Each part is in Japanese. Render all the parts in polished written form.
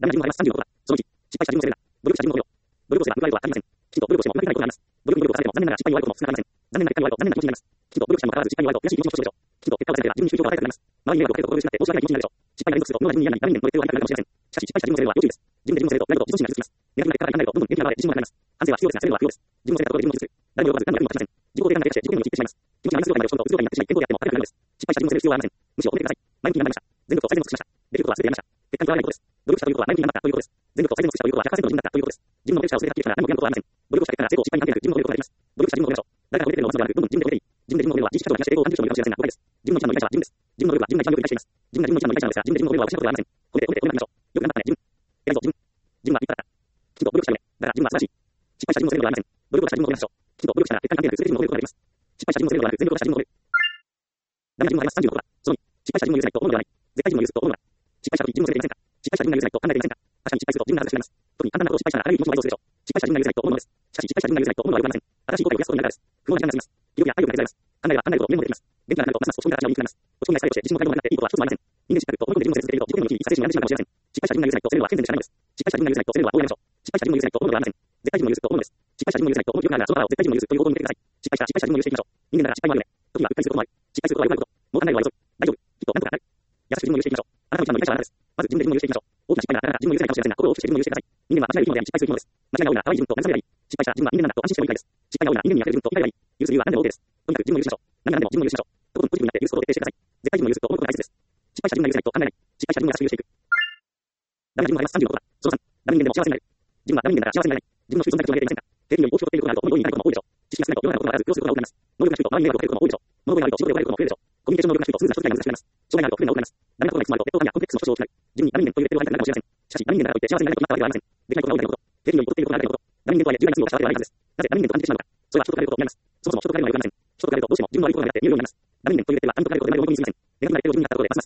ダメな順はその1、失敗した順をするな。努力した順を努力すれば報われるはありません。きちんと努力しても全くないことになります。努力に努力をされても残念ながら失敗に終わることも少なくありません。残念な結果に終わると残念な気持ちになります。きちんと努力しても変わらず失敗に終わると悔しい気持ちを生じるでしょう。きちんと結果を出せば自分に宗教を与えたくなります。周りに迷惑をかけると心苦しくなって申し訳ない気持ちになるでしょう。失敗が連続すると脳が自分に嫌に何年も言って終わりたくなるかもしれません。しかし失敗した順をするのは要注意です。自分で自分を責めると何事も自尊心が傷つきます。ネガティブな結果がいかないとどんどんネガティブな自信もなくなります。反省は必要ですが、責めるのは不要です。自分を責めたところで自分を傷つく。誰も喜ばず何も役に立ちません。自己肯定感が低下して自己に陥ってしまいます。気持ちがマイナス状態まで落ち込むとうつ状態になってしまい、健康であっても悪くなるのです。失敗した自分を責める必要はありません。むしろ褒めてください。前向きになりました。全力を最善を尽くしました。できることは全てやりました。結果にとらわれないことです。努力したということは前向きになったということです。全力を最善を尽くしたということは100%の自分だったということです。自分の努力したを全て発揮したら何も悔やむことはありません。努力をした結果が成功失敗に関係なく自分の努力をできます。努力した自分を褒めましょう。誰かが褒めてくれるのを待つのではなく、どんどん自分で褒めていい。自分で自分を褒めるのは自意識過剰に増やして栄光を感じる人もいるかもしれませんが、誤解です。自分の一番の理解者は自分です。自分の努力は自分が一番よく理解しています。自分が自分の一番の理解者なのですが、自分で自分を褒めるのは私のことではありません。褒めて褒めて褒めましょう。よく頑張ったね、自分。偉いぞ、自分。自分は立派だった。きちんと努力したよね。だから自分は素晴らしい。失敗した自分を責めるのではありません。努力をした自分を褒めましょう。きちんと努力したら結果に関係なく全て自分を褒めることができます。失敗した自分を責めるのではなく、全力をした自分を褒める。ダメな自分はあります。36は、その2、失敗した自分を許せないと思うのではない。絶対自分を許すと思うのは、失敗した時自分を責めていませんか？失敗した自分が許せないと考えていませんか？確かに失敗すると自分が恥ずかしくなります。特に簡単なことを失敗したらあらゆる気持ちも倍増するでしょう。失敗した自分が許せないと思うのです。しかし失敗した自分が許せないと思うのはよくありません。新しい後悔を増やすことになるからです。不安な時間が過ぎます。記録や体力が削られます。考えれば考えるほどメモできます。元気がなるとますます落ち込んだ形が見つかります。落ち込みが再度して自信も過剰になっていいことは一つもありません。人間失敗と思い込んで自分を責め続けると自己への道に一切心を病んでしまうかもしれません。失敗した自分が許せないと責めるのは健全でしかないのです。失敗した自分が許せないと責めるのは大やめましょう。失敗した自分を許せないと思うのではありません。絶対自分を許すと思うのです。失敗した自分を許せないと思う記憶があるならその腹を絶対自分を許すという方向に向けてください。失敗した自分を許していきましょう。人間なら失敗もあるね。時はうっかりすることもある。失敗することは良くないこと。もう考えればよいぞ。大丈夫。きっとなんとかなる。優しく自分を許していきましょう。あなたの一番の理解者はあなたです。まず自分で自分を許していきましょう。大きな失敗があなたが自分を許せないかもしれませんが、心を落として自分を許してください。人間は間違いのない失敗する生き物です。間違いが多いなら可愛い自分と慰めればいい。失敗した自分は人間なんだと安心してもいいくらいです。失敗が多いな人間にやれる自分と言い換えればいい。許す理由は何でも OK です。とにかく自分を許しましょう。何が何でも自分を許しましょう。とことんポジティブになって許すことを徹底してください。絶対自分を許すと思うことが大切です。失敗した自分が許せないと考えない。失敗した自分が優しく許していく。ダメな自分があります。36は、その3、ダメ人間でも幸せになる。自分はダメ人間なら幸せになれない。自分の収束だけを上げていませんか？経験より大きく取っていることがあると思いにいないことも多いでしょう。知識が少ないと世の中のことがわからず、要することが多くなります。能力が低いと周りに迷惑をかけることも多いでしょう。物事があると仕事で追われることも増えるでしょう。コミュニケーション能力が低いとスムーズな人使いが難しくなります。障害があると不便が多くなります。ダメなことがいつもあると劣等感やコンプレックスの症状をきなる。自分にダメ人間というレッテルを貼りたくなるかもしれません。しかしダメ人間だからといって幸せになれなくなったわけではありません。できないことが多いだけのこと。経験より劣っていることがあるだけのこと。ダメ人間とはいえ重大な罪を犯したわけではないはずです。なぜダメ人間と感じてしまうのか。それは人と比べることを嫌います。そもそも人と比べるのは良くありません。人と比べるとどうしても自分の悪いことが目立って見えるようになります。ダメ人間というレッテルは他人と比べることで周りを思い込みすぎません。ネガティブなレッテルを自分に貼ったことでますますきつくなるだけで何の役にも立ちません。人と比べるのはやめましょう。人と比べるとどうしても個性の特徴を存在するため幸せになりましょう。人は人より自分が幸せになりたいということを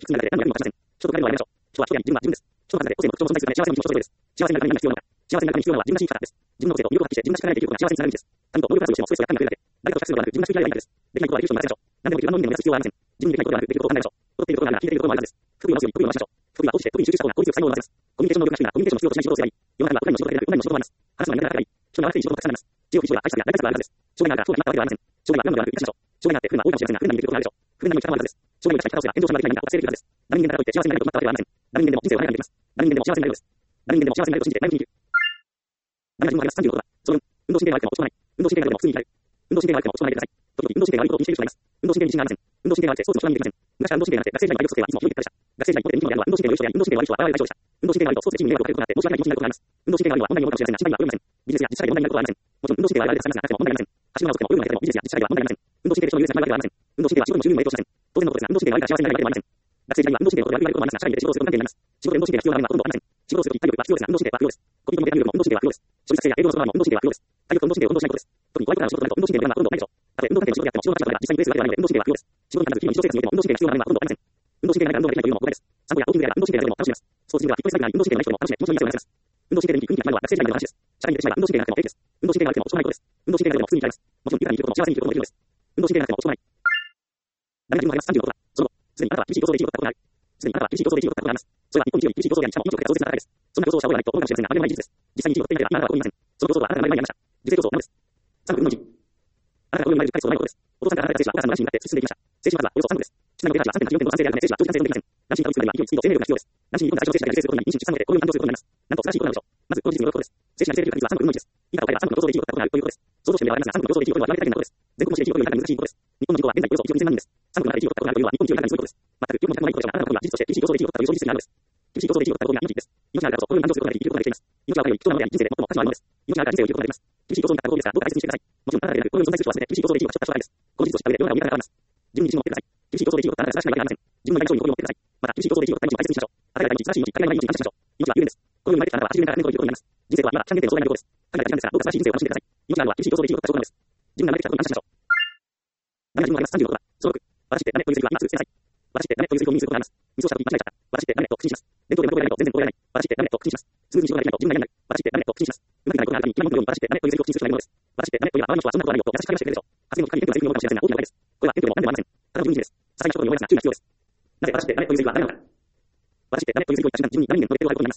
幸せになるために必要なのは幸せになるために必要なのは自分らしい生き方です。自分の個性と魅力を発揮して自分らしくなれていくことが幸せにつながる道です。他人と能力があるとしてもストレスをやっかみが増えるだけ。誰かと比較するのではなく自分らしく生きらればいいからです。できないことはできる人に任せましょう。何でも9万人で目指す必要はありません。自分にできないことではなくできることを考えましょう。劣っていることがあるなら聞いていることもあるはずです。福利を回すように福利を回しましょう。福利は落ちて特に集中した方が効率よく才能を伸ばせます。コミュニケーション能力が低いならコミュニケーションの必要としない仕事をすればいい。世の中には国内の仕事だけでなく国内の仕事もあります。話すのが苦手な方がいい。人に合わせていい仕事がたくさんあります。地域や愛さや大作があるはずです。障害があるからそうなったわけではありません。障害があるのではなく生かしましょう。障害があって不運は多いかもしれませんが、不運にできることがあるでしょう。不運なのに力もあるはずです。障害を生かした方が炎上しまできない何か忘れるはずです。ダメ人間だからといって幸せになれると決まったわけではありません。ダメ人間でも人生を何ができます。ダメ人間でも幸せになれるようです。ダメ人間でも幸せになれると信じて前向きに生きる。ダメな自分があります。36は、その運動神経が悪くても落ち込まない。運動神経が悪くても普通に生きられる。運動神経が悪くても落ち込まないでください。時々運動神経が悪いことを気にしている人がいます。運動神経に自信がありません。運動神経が悪くてスポーツの人が見できません。昔は運動神経がなくて学生時代の体力測定はいつもひどい結果でした。学生時代に一方で人気のあるのは運動神経の良い人や運動神経が悪い人は現れる対象でした。運動神経が悪いとスポーツでチームに迷惑をかけることがあって申し訳ない気持ちになることがあります。運動神経が悪いのは問題に思うかもしれませんが、心配には及びません。ビジネスや実際で問題になることはありません。もちろん運動神経が悪いですがなくても問題ありません。足の速さとか泳ぐのが下手でもビジネスや実際では問題ありません。運動神経で人を許せないわけではありません。運動神経は仕事の収入にも影響しません。当然のことですが、運動神経が悪いから幸せになれるわけではありません。学生時代には運動神経のことが悪いこともありますが、社会で仕事をすると不安定になります。仕事で運動神経が必要なのはほとんどありません。仕事をするとき体力が必要ですが、運動神経は不要です。コミュニケーション能力も運動神経は不要です。処理作成や営業のその他も運動神経は不要です。体力と運動神経を運動しないことです。特に怖いことがある仕事となると運動神経の出番がほとんどないでしょう。たとえ運動関係の仕事であっても仕事の価値が実際にベースがあるので運動神経は不要です。仕事に関わる日々の日常生活においても運動神経が必要なのはほとんどありません。運動神経がないから運動ができないというのも誤解です。散歩やウォーキングであれば運動神経だけでも楽しめます。スポーツジムではフィットネスライクなり運動神経がない人でも楽しめ気持ちのいい汗を流せます。運動神経で人気がないのは学生時代の話です。社会に出てしまえば運動神経がなくても平気です。運動神経が悪くても落ち込まないことです。運動神経が悪くても普通に生きられます。もちろん豊かに生きることも幸せに生きることもできるのです。運動神経がなくても落ち込まない。ダメな自分があります。36は、その後、すでにあなたは厳しい競争で生きることがある。すでにあなたは厳しい競争で生きることがある。それは日本企業に厳しい競争やしかも飲食や当然な流れです。そんな競争をした覚えがないと思うかもしれませんが、あれはない事実です。実際に生きることっていないではあなたはここにいません。その競争はあなたがなる前にやりました。実践競争なのです。3分の1。あなたがここに生まれる回数はないことです。お父さんから離れた精子はお母さんの卵子になって進んでいきました。精子の数はおよそ3個です。ちなみにお母さんは 3.84 点の男性であるため精子は長時間生存できません。男子にたどり着くまでには勢い、スピード、生命力が必要です。男子に日本代表精子が受精することに妊娠、出産までこういうに感動することになります。なんと素晴らしいことなのでしょう。まずこの事実によることです。精子が受精する確率は3分の1です。以下を書いた3分の競争で生きることがあるということです。想像してみればわかりますが、3分の競争で生きることは言われただけのことです。全国の試で生きることより難しいことです。日本の人口は現在およそ1億2000万人です。3分の中で生きることがあるというのは日本人よりかなりすごいことです。全く世の中のないことでしょうが、あなたの国は事実として厳しい競争で生きることが予想事実になるのです。厳しい競争で生きることが命です。命があるからこそ、このように感動することができることができています。命があるより貴重なものであり、人生で最も価値のあるものです。命があるから人生を生きることができます。厳しい競争に勝ったところですが、どうか大切にしてください。もちろんあなただけでなく、このように存在する人は全て厳しい競争で生きることがした人だけです。この事実を知った上で世の中を見たら変わります。自分に自信を持ってください。厳しい競争で生きることはあなたが素晴らしいわけではありません。自分のやりましょうに誇りを持ってください。また厳しい競争で生きることは何にもいい命に感謝しましょう。命は有限です。このように毎日生きることが大切にしましょう。命は有限です。このように毎日生きることが大切にしましょう。命は生まれてきたあなたは80年から100年後ということになります。人生とは今、3点点の障害のようです。考えたチャンスですが、どうか素晴らしい人生を楽しんでください。命があるのは厳しい競争で生きることが正しいです。自分が生まれてきたらどうか厳しい人生を楽しんでください。命があるのは厳しい競争で生きることが正しいことなのです。自分が生まれてきたことに感謝しましょう。ダメな自分があります。36は、その6。私ってダメというセリフは今すぐ捨てなさい。私ってダメというセリフを耳にすることがあります。ミスをしたとき間違えちゃった。私ってダメと口にします。伝統で学校でやらないと全然覚えられない。私ってダメと口にします。スムーズに仕事ができないと自分がやらない。私ってダメと口にします。うまくいかないことがあるたびに今のように私ってダメというセリフを口にするしかないものです。私ってダメというのは周りの人はそんなことはないよと優しく会話してくれるでしょう。発言の深いテンプがセリフに思うかもしれませんが大きな誤解です。これはテンプでも何でもありません。ただの自分です。ささやきことに思いますが注意が必要です。なぜ私ってダメというセリフはダメなのか。私ってダメというセリフを言った瞬間自分にダメ人間のレッテルを貼ることになります。自分は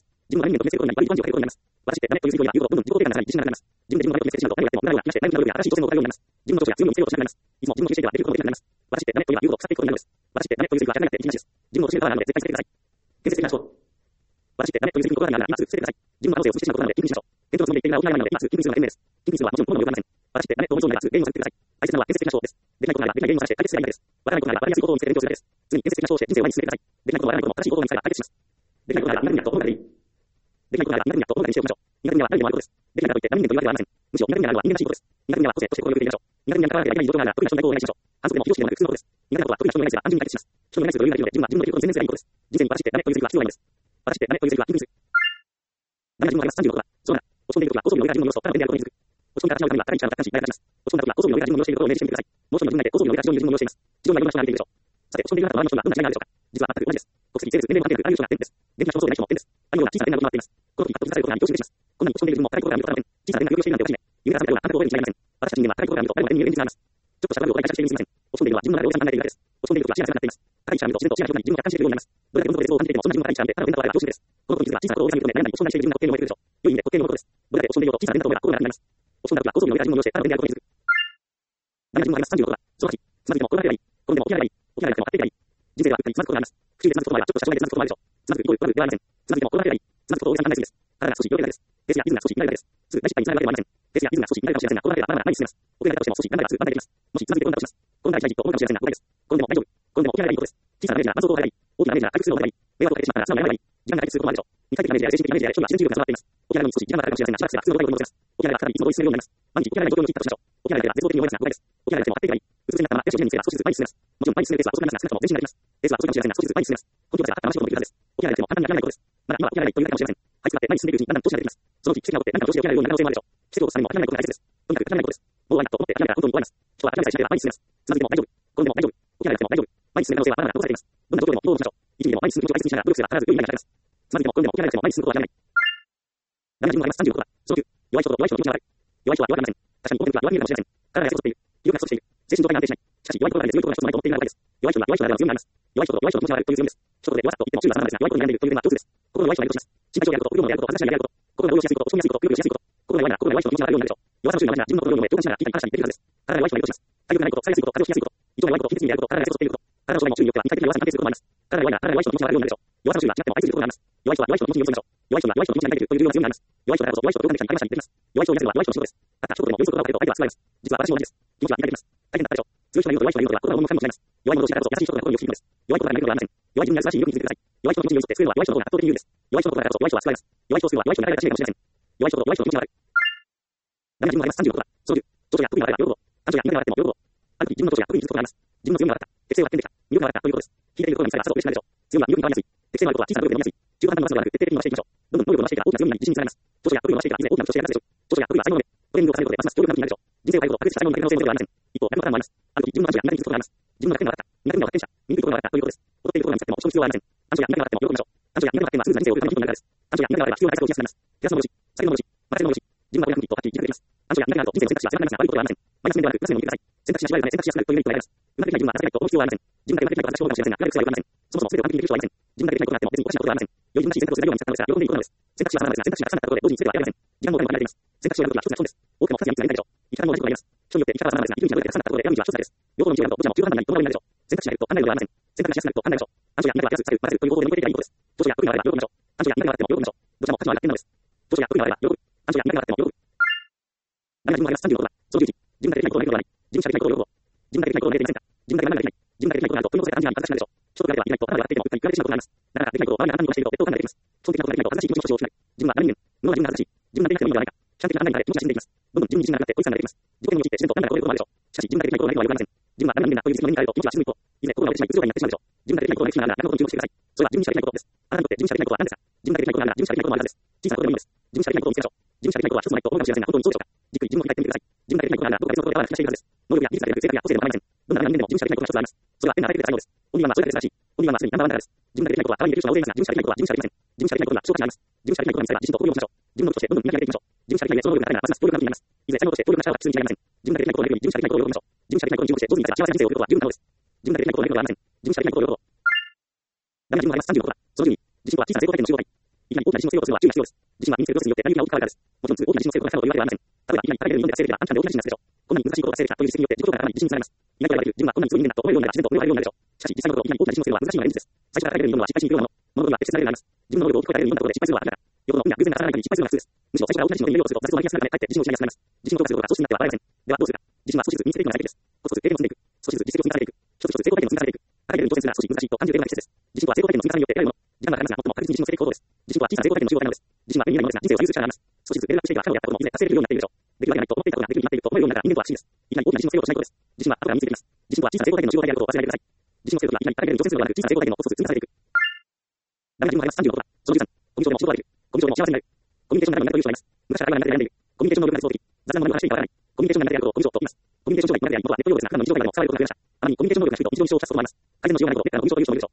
人間とメッセージを割り勘定を変えることになります。私ってダメという水曜やユーロどんどん自己決定がなさい自信がなくなります。自分で自分のメッセージなど何をやっても何をやっても何をやっても新しい挑戦を行うようになります。自分の長所や強みを見せようとしなくなります。いつも自分の修正ではできることができなくなります。私ってダメというユーロを腐っていくことになるのです。私ってダメという水は当たり前って生きなしです。自分の教える側なので絶対捨ててください。建設的な思考。私ってダメということがなら今すぐ捨ててください。自分の可能性を推し進めることなので緊急しましょう。現状のつもりで言っているが大人なので今すぐ緊急するのが賢明です。緊急するのはもちろん物の用がありません。私ってダメと思いそうならすぐゲームを作ってください。大切なのは建設的な思考です。できないことならできないゲームを探して解決すればいいだけです。わからないことならわかりやすいことを見つけて勉強するだけです。常に建設的な思考をして人生を前に進めてください。できないことはわからないことも正しいことを見つけたら解決します。できないことなら苦手になると思うからいい。できないことなら苦手になると思うからにしておきましょう。苦手には何でもあることです。できないからといって何人というわけではありません。むしろ苦手になるのは人間らしいことです。苦手には個性として心を許していきましょう。苦手になるからできない状況なら得意な人の代行をお願いしましょう。反則でも非常識でもなく普通のことです。苦手なことは得意な人の願いですが安全に解決します。人の願いすると余裕がいるので自分は自分のできることを全然すればいいことです。人生に私ってダメという時は必要ないんです。私ってダメという時は緊急する。ダメな自分があります。35度はそうだ。落ち込んでいる時は高層に置いた自分の様子を他の点であることに気づく。落ち込んだ立場には誰に力を達観し誰が立ちます。落ち込んだ時は高層に置いた自分の様子をしていることをイメージしてみてください。もう一人の分内で高層に置いた自分の様子をしています。地上のいろんな人が見ているでしょう。さて、落ち込んでいる方と周りの人がどんな違いがあるでしょうか。実は全く同じです。国籍、性別、年齢も関係なくある人が点です。元気な競争でない人も点です。あるような小さな点などとなっています。この時、圧倒されることが見通しです。こんなに落ち込んでいる自分も高いことが見ることがありません。小さな点が有料しているなんておしめ。夢が覚めるようなあなたと覚えるに違いありません。私たち人間は高いことが見ると誰も目に見える現実があります。ちょっとしたバグを体感しているにすみません。落ち込んでいるのは自分の中で大きな考えているだけです。落ち込んでいる時は小さな点がなっています。高い位置が見ると自然と小さな人に自分が感じているようになります。どれだけ運動でを感じていてもそんな自分が高い位置なんでただの変化は常識です。このことに気づくが小さなことを大げさに認め悩んだり落ち込んだりしている自分が特定に思えるでしょう。良い意味で特定のことです。どれだけ落ち込んでいようと小さな点だと思えば心が楽になります。落ち込んだ時は高層に置いた自分の様子をしてただの点であることに気づく。ダメな自分があります。35度はその時つまずいても転がればいい。転んでも起きらればいい。起きられなくても立っていればいい。人生はゆっくりつまずくことがあります。口でつまずくこともあればちょっとした衝撃でつまずくこともあるでしょう。つまずくイコール悪ではありません。つまずいても転がればいい。つまずくことを大げさに考えすぎです。体が少し緩めるだけです。ペースやリズムが少し乱れるだけです。すぐ大失敗につながるわけではありません。ペースやリズムが少し乱れるかもしれませんが、転がればまだまだ前に進めます。転がれば転がれば前に進めます。もしつまずいて転んだとします。転んだ時は転がりたいと思っても大丈夫。転んでも大丈夫。転んでも起きられないいいことです。転んでも起きられないいいことです。小さなダメージが満足を与え大きなダメージが回復するのを与え迷惑をかけてしまったら素直に謝ればいい。時間が解決することもあるでしょう。肉体的ダメージや精神的ダメージや人には自然治癒力が備わっています。起きられないのに少し時間がかかるかもしれませんが、しばらくすれば普通の動画を戻せます。起きられれば再びいつも通り進めるようになります。毎日起きられない状況に切ったとしましょう。起きられれば絶望的に思いますが誤解です。起きられなくても立っていればいい。うつ伏せになったまま手足を地面につけたら少しずつ前に進めます。もちろん前に進めるペースは遅くなりますが、少なくとも前進ができます。ペースは遅いかもしれませんが少しずつ前に進めます。根拠があった話を戻るはずです。起きられなくても簡単に諦めないことです。まだ今は起きられないというだけかもしれません。はいつまって前に進んでいるうちにだんだん調子が出てきます。その時奇跡が起こって何かの調子で起きられるようになる可能性もあるでしょう。奇跡を起こすためにも諦めないことが大切です。とにかく諦めないことです。もう終わりだと思って諦めたら本当に終わります。人は諦めさえしなければ前に進めます。つまずいても大丈夫。転んでも大丈夫。起きられなくても大丈夫。前に進める可能性はまだまだ残されています。どんな状況でもどうしましょう。一ミリでも前に進む気持ちを大切にしながら努力すれば必ず良い未来が来ます。つまずいても転んでも起きられなくても前に進むことは諦めない。ダメな自分があります。36度はその9。弱い人と弱い人の気持ちが悪い。弱い人は弱くありません。確かに大きな時は弱い見えるかもしれません。体が痩せ細っている。気力が不足している。精神状態が安定しない。しかし弱いことがあるので強いことが一つもないと思っているのが誤解です。弱い人は弱い人ならでは強みがあります。弱い人と弱い人の気持ちが悪いという強みです。一言で弱さと言っても注意はさまですが、弱いことに悩んでいるという点は共通です。心の弱い人がいるとします。心配性をやること、不良のやること、恥ずかしなやること、心が動揺しやすいこと、落ち込みやすいこと、くよくよしやすいこと、心が弱いなら心が弱い人の気持ちがあるようになるでしょう。弱さの注意がまずな自分の心を読め、共感しながら聞いたり話したりできるはずです。体が弱い人がいるとします。体力がないこと、されやすいこと、風邪をひきやすいこと、胃腸が弱いこと、気にやること、体が痩せ細っていること、体の状態も注意によっては肉体的な弱さに関係することもあります。体が弱いなら体が弱い人の気持ちがあるようになるでしょう。弱さの注意は違っても愛することがあります。弱い人は弱い人の気持ちに寄り添いましょう。弱い人は弱い人の気持ちに抱いているという理由が強みがあります。弱い人だからこそ弱い人と共感できたり話したりできます。弱い人を癒せるのは弱い人の仕事です。たった一言でも寄り添うことが分かれば相手は救われます。実は私も同じです。気持ちは抱いています。大変だったでしょう。強い人が言うと弱い人が言うとは心が重く感じます。弱い者同士だからこそ優しい人が心をよく聞くのです。弱いことがないことはありません。弱い自分が優しいよくに気づいてください。弱い人の気持ちに寄り添って救えるのは弱い人の方が圧倒的に有利です。弱い人の心だからこそ弱い人は救われます。弱い人を救うは弱い人に流れが違いかもしれません。弱い人と弱い人の気持ちが悪い。ダメな自分があります。36度はその10。長所や特技があれば喜ぶ。短所や苦手があっても喜ぶ。ある時自分の長所や特技に気づくことがあります。自分の強みが分かった。適性は発見できた。魅力が分かったということです。聞いている心にさえはさぞ嬉しくなるでしょう。強みは魅力に変わりやすい。適性のあることは小さな努力で伸びやすい。中途半端なことはなく徹底的に伸ばしていきましょう。どんどん能力を伸ばしていけば大きな強みに自信につながります。長所や特技を伸ばしていけばいずれ大きな人として役立つでしょう。長所や特技は才能で、トレーニングを重ねることでますます強力な武器になるでしょう。人生を変えること、確実した才能の可能性もありません。一方、逆のパターンもあります。ある時自分の短所や苦手に気づくことがあります。自分の弱点が分かった。苦手な発展者、醜いところが分かったということです。劣っているところが見つかっても落ち込む必要はありません。短所や苦手が分かっても喜びましょう。短所や苦手が分かってはすぐに人生を送るための人になるからです。短所や苦手があれば必要な対策をしやすくなります。プラスの戻し、先の戻し、マイナスの戻し、自分がこれなくてもはっきり気ができます。短所や苦手があると人生の選択肢は狭くなりますが悪いことはありません。マイナス面ではなくプラス面を見てください。選択肢が縛られるため選択肢が少ないというメリットがあります。うまくできない自分は正しいと思う必要はありません。自分だけうまくできないことは私の方かもしれませんが、うまくできないことはありません。そもそも全てを完璧にできる人はいません。自分だけできないことがあっても別におかしなことはありません。良い自分らしい選択をするように見つかったのですが、喜んでいいことなのです。選択肢は様々ですが、選択肢が重なったことで同時に全ては諦めません。時間もお金も限られています。選択肢を選ぶときは一つの損です。多くても2つや3つやりたいでしょう。生き方も同じことがあります。人によって生き方は様々ですが、生きる道がどれか重なったことで選ぶ道は一つだけです。両方の道を選ぶとどちらも中途半端にどのようになるでしょう。選択肢がいると考えるのではありません。選択肢がしやすくなると考えるでしょう。短所や苦手は安くされる、混ぜるという方法で乗り越えていけばいいことです。長所や得意があれば喜びましょう。短所や苦手があっても喜びましょう。どちらも価値は楽天なのです。長所や得意があれば喜ぶ。短所や苦手があっても喜ぶ。ダメな自分があります。36度はその11。自分ができないことはないことはない。自分しかできないことを喜ぼう。自分ができないことを見えていませんか。自分だけ何ができない。自分ができないことがあると取り残された感じが正しくなるでしょう。一つがあればできないと頭がやっていてもうっかり言われてしまうことがあります。だからできないことを周りが何とかしていると別途考えています。その的なことができないと正しい気持ちの主張をしない。自分は何人間。物は自分が正しい。自分ができなくてもいいのではないか。主観的な考えにから気持ちが死んでいきます。どんどん自分に自信がなくなって孤立感が出てきます。自己に陥って自然と何だか超えることもあるでしょう。しかし自分ができないことがないとは言われません。自分は何人間だという自分の目に変えると気持ちが沈む一方、いずれ心が折れてしまい、うつ状態になってしまうでしょう。自分ができないことができながら何のことに注目してください。それは自分にしかできないことです。あなたにとって自分しかできないことは何ですか。自分ができないことなら自分しかできないこともあるはずです。小さなことでもいいです。自分しかできないことを見つけましょう。自分しかできないことは一つもないと思うかもしれませんが、本当にそうでしょうか。じっくり自分を振り返ってみてください。自分ができないことならどこか別のところで合わな気がしているはずです。能力や技術ができる性格や個性でもありません。どんな人間でも自分しかできないことが一つあります。それは天に与えてくれた才能です。本人はそれだけ素晴らしい。本人はすでにナンバーワンだからです。自分ができないことは他人にできる人が大勢いますが、自分しかできないことは自分しかできません。自分しかできないことには希少価値があります。自分しかできないことにさえは自信と誇りを持ちましょう。自分の武器としてどんどん磨き上げていきましょう。自分しかできない上その能力が高いならますます強力な武器になります。いずれ才能として強力な力は必要に違いません。自分ができないことをやるより自分しかできないことを喜びましょう。自分しかできないことを自分として上手に活かせば幸せな人生を送ることは十分なのです。自分ができないことをないことはありません。自分しかできないことを喜ぼう。ダメな自分があります。36度はその順に自信とは小さな成功体験の集合体。生ききなり大きな地震の制御するのは注意が必要です。地震は民生プロセスによって大きな大きな大きなです。もちろん大きな地震の制御が不可能というわけではありません。例えば、いきなり大変な読んで生理が安全で大きな地震がするでしょう。こんなに難しいことが生理だという実績によって自己評価がかなり自信につながります。意外と言われる自分はこんなに強い人間だと思えるようになれば自然と思えるようになるでしょう。しかし実際のところ、いきなり大きな地震の制御は難しいのが現実です。最初から変えれるものは失敗しにくいもの。物事には決してされるようになります。自分の能力を大きく超えたように読んだところで失敗するのは明らか。よほどの運や偶然が重ならない限り失敗するのが普通です。むしろ最初から大きな地震の原理をすると挫折を招きやすくなるため、かえって自信を失いやすくなります。自信を強化することが組織になっては笑えません。ではどうするか。自信は少しずつ身につけていくのが大切です。コツコツ経験を積んでいく。少しずつ実績を積み重ねていく。一つ一つ成功体験を積み重ねていく。高いレベルに挑戦するのは少し難しいと感じる点が大切です。自信とは成功体験の積み重ねによって得られるもの。時間がかかりますが、最も確実に実践していく行動です。自信とは小さな成功体験の集合体なのです。自信は目に見えないものですが、人生を左右する力があります。少しずつレベルアップしていけば過去でやったこともいずれ達成できるようになっているでしょう。できるわけないと思っていたことができるようになっていると思えるようになったら人間とは不思議です。いきなり大きな自信の制御をしないことです。自信は後から身についてきます。自信とは小さな成功体験の集合体であることを忘れないでください。自信の制御とはいきなり高いレベルに挑戦するのではなく、小さな成功体験のコツを積み重ねていく。ダメな自分があります。36ことは、その13、コミュニケーションでも仕事ができる。コミュニケーションでも幸せになる。コミュニケーションがなるという人がいます。昔から今になると悩んでいる。コミュニケーション能力が絶望的。雑談の能力がしていかわからない。コミュニケーションがなるであることをコミュ障と言います。コミュニケーション障害になるでありことはネット用語ですが、普段の日常会話でも使われることが増えました。あまりコミュニケーション能力が低いと日常に支障をきたすこともあります。改善のしようがないことを別からのコミュ障という人もいるでしょう。では、コミュニケーション能力がないと生きていけないかというと、そうではありません。確かに日常ではコミュニケーション能力を必要とする場面がありません。コミュ障であっても生きていける道があります。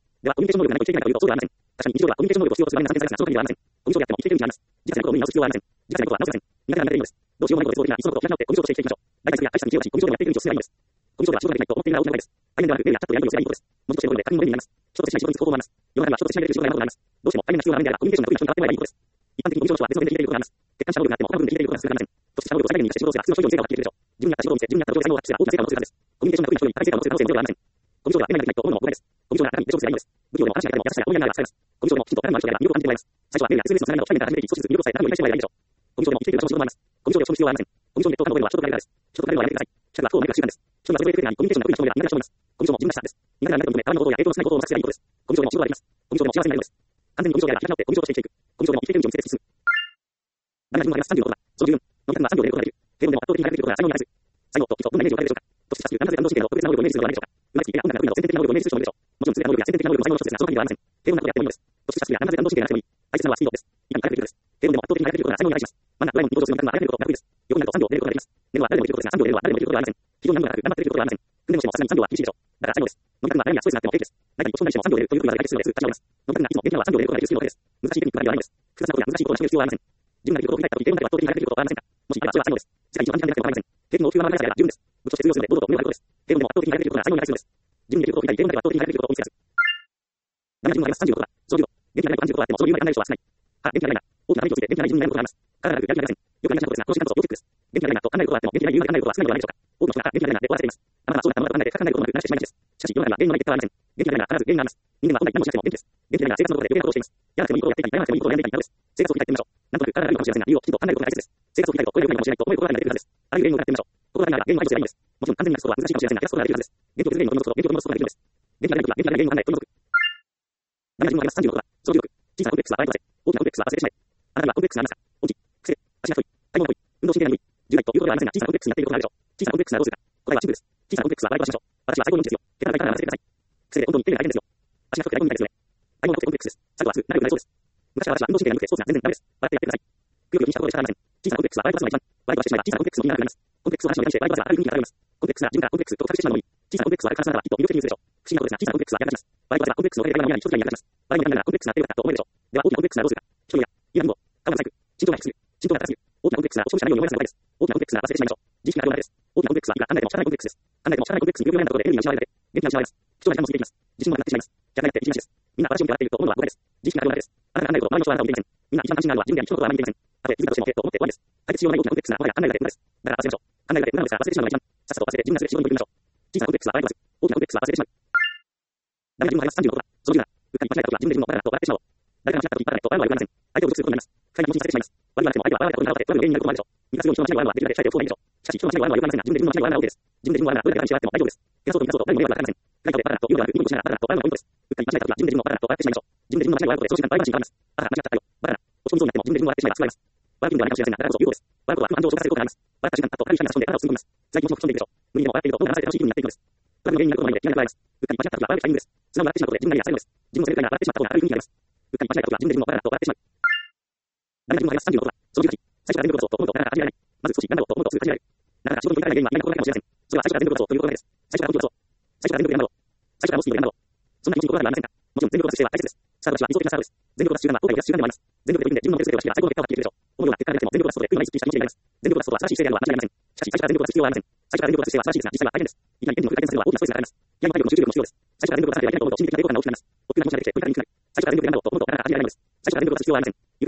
自家製のことを無理に直す必要はありません。自家製のことは直せません。苦手な苦手なのです。どうしようもないことで絶望的な、いっそのことを開き直ってコミュ障として生きていきましょう。大体や愛した知恵を出し、コミュ障でもやっていく道を進めばいいのです。コミュ障では仕事ができないと思っているなら大きな場合です。大変ではなく、メールやチャットでやり取りをすればいいことです。文字としてのことで確認の例になります。人としてしない仕事につく方法もあります。世の中には人としてしないできる仕事が山ほどあります。どうしても大変な必要な場面であればコミュニケーションの得意な人に代わってもらえばいいことです。一般的にコミュ障は別の点でできていることがあります。欠陥した能力があっても他の部分でできていることが少なくありません。そしてした能力を最大限に生かして仕事をすれば普通の人以上の成果を発揮できるでしょう。自分に合った仕事を見つけ、自分に合った状態の能力を発揮すれば大きな成果を残せるはずです。コミュニケーションが得意な人に高い成果を残せる可能性もゼロではありません。コミュ障では会えないと思うのも誤解です。コミュ障が中身で上手すればいいのです。不器用でも話が下手でも優しさや思いやりながら使えます。コミュ障でもきちんと体のある人や魅力を感じてもらいます。最初はメールや SNS のつながりの機械面から始めていき、少しずつ魅力を伝え、何を理解してもらえばいいでしょう。コミュ障でも生きていく場所の仕事もあります。コミュ障でを処理必要はありません。コミュ障でネットを覚えるのは人と比べるからです。人と比べるのはやめてください。企画は不を何か習慣です。人にはそれをやりコミュニケーションが得意な人が苦手な人もいます。コミュ障も自分らしさです。苦手な何かのため、他のことをや影響しないことをなくすればいいことです。コミュ障でも仕事ができます。コミュ障でも幸せになれるのです。完全にコミュ障であれば開き直ってコミュ障として生きていく。コミュ障でも生きていく道を見つけて進む。ダメな自分があります。36ことは、その十分。飲み方は3秒でやることができる。平凡でも圧倒的に早くできることが才能になります。才能と基礎、どんなイメージを変えるでしょうか。として親しく、感性感動神経の特別な能力をイメージするのではないでしょうか。生まれつきや音楽の先天的な能力をイメージする人もいるでしょう。もちろん、優れた能力や先天的な能力も才能の一つですが、その限りではありません。平凡なことをやってもいいのです。として親しくや感性感動神経がなくてもいい。大切なのはスピードです。いかに早くできることです。平凡でも圧倒的に早くできることが才能になります。漫画、ドラえもんに登場するのが早くできることが得意です。横になると3秒でできることができます。寝るは誰でもできることですが、3秒で寝るは誰でもできることではありません。非常に難度が高く、頑張ってできることではありません。訓練をしてもさすがに3秒は厳しいでしょう。だから才能です。飲み方が悩みやストレスがあっても平気です。何かに故障なりしても3秒でできるということが解決するのです。立ち直ります。飲み方がいつも元気なのは3秒でできることができるスピードです。難しいテクニックがないのです。複雑なことや難しいことを成し遂げる必要はありません。自分ができることを振り返った時、平凡だけど圧倒的に早くできることはありませんか。もしあればそれは才能です。世界一番時間でなくても構いません。経験の大きな長さであれば十分です。部として通用するので堂々と魅力があることです。平凡でも圧倒的に早くできることが才能になりますのです。自分にできることを振り返り、平凡だけど圧倒的に早くできることを見つけ出す。ダメな自分があります。35ことは、その理論。元気がないと感じることがあっても、その理由が考える人は少ない。は、元気がないな。大きな話をついて元気がない自分になることがあります。体がなく、やる気がありません。よくありがちなことですが、この時間こそ要チェックです。元気がないなと考えることがあっても、元気がない理由まで考えることは少ないのではないでしょうか。多くの人が元気がないなで終わらせています。あなたはそうだったのだと考えて深く考えることもなくなしてしまいがちです。しかし、世の中には原因のない結果はありません。元気がないなら必ず原因があります。人間は本来何もしなくても元気です。元気がないなら生活のことで余計なことをしています。やらなくてもいいことをやっていたり、やらなくてもいいことをやめていたりなどです。生活を振り返ってみましょう。なんとなく体がいいかもしれませんが、理由をきちんと考えることが大切です。生活を振り返るとこれで良くないかもしれないと思えることが慣れてくるはずです。あらゆる原因を考えてみましょう。ここだけなら原因を排除すればいいのです。もちろん完全になくすことは難しいかもしれませんが、減らすことができるはずです。元気を取り戻すこと、元気を取り戻すことができるのです。元気がない時は元気がない原因を考え、取り除く。ダメな自分があります。36ことは、その16。小さなコンプレックスは洗い飛ばせ。大きなコンプレックスは忘れてしまえ。あなたにはコンプレックスがありますか。音痴、癖、足が太い、体毛が濃い、運動神経が鈍い、重大ということではありませんが、小さなコンプレックスになっていることがあるでしょう。小さなコンプレックスはどうするか。答えはシンプルです。小さなコンプレックスは洗い飛ばしましょう。私は最高の音痴ですよ。手からから洗わせてください。癖で本当に丁寧な改善ですよ。足が太くて大根みたいですよね。体毛が濃くてコンプレックスです。最後はすぐ仲良くなりそうです。昔は私は運動神経が鈍くてスポーツが全然ダメです。笑ってやってください。くよくよにしたことでしかありません。小さなコンプレックスは洗い飛ばすのが一番。笑い飛ばしてしまえば小さなコンプレックスの意味がなくなります。コンプレックスを話のようにして笑い飛ばすはある意味があるます。コンプレックスが自分からコンプレックスと隠してしまうのに、小さなコンプレックスをあるからならばきっと魅力的に映るでしょう。不思議なことですが、小さなコンプレックスはやらかします。笑い飛ばせばコンプレックスのおかげで誰が見やに一つがに役立ちます。笑いにならコンプレックスがあってよかったと思えるでしょう。では大きなコンプレックスならどうするか。人や今にも我慢が細く、身長が低すぎる、身長が高すぎる。大きなコンプレックスならおしゃれなように思い出すのがです。大きなコンプレックスなら忘れてしまいましょう。自意識があるわけです。大きなコンプレックスはいくら考えてもしゃあないコンプレックスです。考えてもしゃあないコンプレックスに病気を悩んだことでエネルギーが失われるだけ、元気が失われます。人が何も過ぎていきます。自信もなくなってしまいます。逆らっていきがちです。みんな私を見て笑っていると思うのは誤解です。自意識があるわけです。あなたが考えること、周りの人はあなたを見ていません。みんな一番関心があるのは自分や人のことはあまり見ていません。たとえ気づいたとしてもと思って終わりです。解決しようがない大きなコンプレックスな我が考えだけ無駄です。だから忘れましょう。考えだけ無駄ですが忘れてしまうのが一番。さっさと忘れて自分がすべて仕事に取り組みましょう。小さなコンプレックスは洗い飛ばす。大きなコンプレックスは忘れてしまう。ダメな自分があります。36ことは、その17。うっかり間違えた時は自分で自分のバカだと笑ってしまおう。誰かが間違った時バカだと笑うのは良くありません。相手を侮辱することになります。不快な気持ちにさせてしまいます。悪い話でも相手は笑われたことになるので、悪い原因になることもあるでしょう。満たすように人の間違いを笑うのはできるだけ控えておく方がいいでしょう。しかし人の間違いを笑うのは良くありませんが、自分で自分の間違いを笑うのは OK です。自分で自分を笑うのはどれだけ誰にして笑っても大丈夫です。減らそうと満たそうと誰にも迷惑がかかりません。不快なことでバカだというのではなく、ニコニコしながらバカだと笑うのがポイントです。うっかり間違えた時は自分で自分のバカだと笑ってしまいましょう。自分で自分の間違いを笑うことで長時間笑い話に変わります。ああ、間違ったよ。バカだ。落ち込みそうになっても自分で自分を笑ってしまえば救われます。笑う気分ではないかもしれませんが、だからこそ有効です。笑うことは不安情を消化することがあります。笑った瞬間、パッと軽い光が差し込んで体を包み込みます。在気持ちも吹っ飛んでいくでしょう。無理でも笑っていると音が離れて楽しい気分になっていくのです。トラブルの原因になることもないので気が笑います。うっかり間違った時は笑うタイミングです。素直に笑ってしまうことで自分がやされるのです。自分の正解が笑ってしまった方がある意味になります。うっかり間違った時は自分で自分のバカだと笑ってしまう。ダメな自分があります。36ことは、その18。最初から全部ことをと思うとなかなか始められない。まず少しなんだろうと思うとすぐ始められる。なかなか仕事に至らない原因は意外なことだけかもしれません。それは最初から全部ことということです。最初から本気を出そう。最初から全部やんだろう。最初からもうスピードでやんだろう。そんな気持ちに心当たりはありませんか。もちろん全部こととしては大切です。サーブは理想的なサーブです。全部こと出す習慣は後悔を出す習慣でもあります。全部ことで自分の手では自分のベストを出して最高の結果を発揮できるでしょう。思うような結果が出ても全部こと出すことで運がいいスピードした気持ちになります。全部こと出すことは正しい姿勢であるのは間違いありません。しかし最初から全部こと出す必要はありません。最初から全部こと出す姿勢は正しいですが、実際は大変です。いきなりエンジンのフル回転するのは大きなストレスがかかります。ピアノ体力の集中力も必要です。最初から全部こと出さなければいけないと思うと心理的な抵抗感が大きくなります。大きな気持ちができて、組み立てにくくなる。最初から全部できるんだろうと思うとなかなか始められないのです。最初から全部こと出す必要はありません。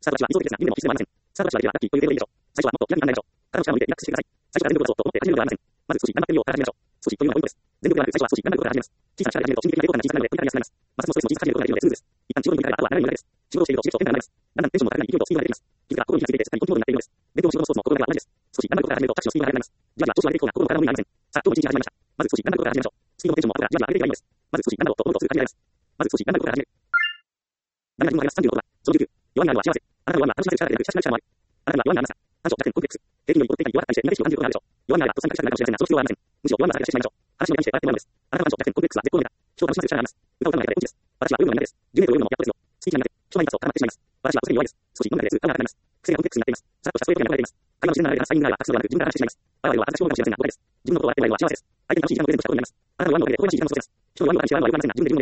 さあ私は理想的ですが、夢でも必須ではありません。さあ私はできればラッキーという程度でいいでしょう。最初はもっと気楽になるでしょう。体の力を入れてリラックスしてください。最初から全力を出そうと思って始めるのではありません。まず少し頑張ってみようから始めましょう。少しというのがポイントです。全力ではなく最初は少し頑張ることから始めます。小さな力で始めると心理的な抵抗感が小さくなるので、これからになります。まずそのストレスを小さく始めることができるのでスムーズです。一旦仕事に向かえばあとは流れになるです。仕事をしていると刺激と変化がないです。だんだんテンションも高くなり、勢いとスピードが出てきます。気づか心に気づいていて、すっかりコントロールになっているのです。勉強も仕事もスポーツも心の中は同じです。少し頑張ることから始めると着地のスピードが速くなります。じわじわ調子を上げていく方が心も体も無理になりません。さあ、今日も一日始まりました。まず少し頑張ることから始めましょう。スピードもテンションも後からじわじわ上げていけばいいのです。まず少し頑張ろうと思うとすぐ感じられます。まず少し頑張ることから始める。だんだん自分があります。35度は、その19、弱になるのは幸せ。あなたの弱には楽しませる力でなく、親しくなる力もある。あなたの弱になるさ。短所、弱点、コンプレックス。平均より一方的に弱かったりして、苦手意識を感じることがあるでしょう。弱になると参加したくなるかもしれませんが、その必要はありません。むしろ弱になるさえしてしまいましょう。話の中にして笑ってもらうのです。あなたの短所、弱点、コンプレックスは絶好のネタ。人を楽しませる力があります。歌を歌うのが大事です。私は泳ぐのが苦手です。10メートル泳ぐのもやっとですよ。スキーになって、人前に立つと固まってしまいます。私はすでに弱いです。少し飲んだだけですぐ顔が赤くなります。癖がコンプレックスになっています。さらっとしたストレートに憧れています。会話の自然な流れで話したい人が話すのではなく、自分から話してしまいます。我々は私の方かもしれませんが、誤解です。自分のことを笑ってもらえるのは幸せです。相手に楽しい時間をプレゼントしたことになります。あなたの弱みのおかげで微笑ましい時間を過ごせます。人の弱みを感じて笑うのは良くありませんが、自分で自分を楽しく笑うのは OK です。誰も不幸にすることはありません。誰も不幸にすることはありません。むしろ相手を楽しませることがあります。弱みがたくさんあるということは場合によってたくさんあるということです。相手に楽しい時間をプレゼントしたことになります。あなたの弱みは私の力であるということです。自分の強みを認めてください。弱みがあるから強みがあります。弱みがあるから強みがあります。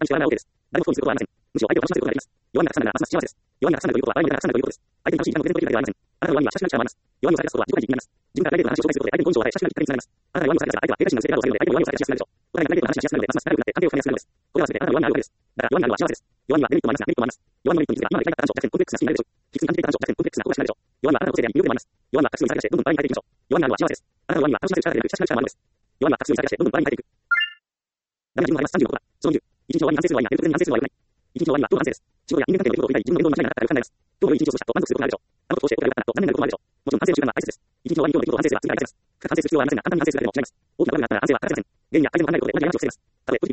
自分からプライベートな話を紹介することで相手に好印象を与え、親しくなりぴったりになります。あなたの弱みをさらけ出せば、相手は警戒心の性格をされるので、相手の弱みをさらけ出しやすくなるでしょう。お互いがプライベートな話しやすくなるので、ますます仲良くなって関係を深めやすくなるのです。これは全てあなたの弱みがあるわけです。だから弱みがあるのは幸せです。弱みはデメリットもありますが、メリットもあります。弱みのメリットについては、今まで嫌いだった短所、弱点、コンプレックスが好きになるでしょう。引き続き感じていた短所、弱点、コンプレックスが後悔しないでしょう。弱みはあなたの個性であり、魅力でもあります。弱みは隠すようにさらけ出して、どんどんバラに変えていきましょう。弱みがあるのは幸せです。あなたの弱みは楽しませる力でなく、親しくなる力もあるのです。弱みは隠すようにさらけ出して、どんどんバラに変えていく。だめな自分があります。36個は、その20、一日の終わりに反省する場合には、全然反省する場合は良くない。一日の終わりには、どう反省です。仕事や人間関係のことを振り返り、自分の言動の間違いがなかったら良くなります。今日の良い一日を過ごしたと満足することがあるでしょう。あのことをしてお答えが良かったと残念なこともあるでしょう。もちろん反省の習慣は大切です。一日の終わりに今日の出来事を反省すれば次が大切です。深く反省する必要はありませんが、簡単に反省するだけでも違います。大きな悪があったら反省は欠かせません。原因や改善の考えることで同じ過ちを防げます。たとえポジティブな出来事でもその中に反省する危険があるかもしれません。こうすればもっと良くなっていたかもしれません。こうすればもっと良くなっていくかもしれません。自分の行為がいいのでそれを次に生かせばぐいぐい成長できるようになります。たとえポジティブな出来事でも、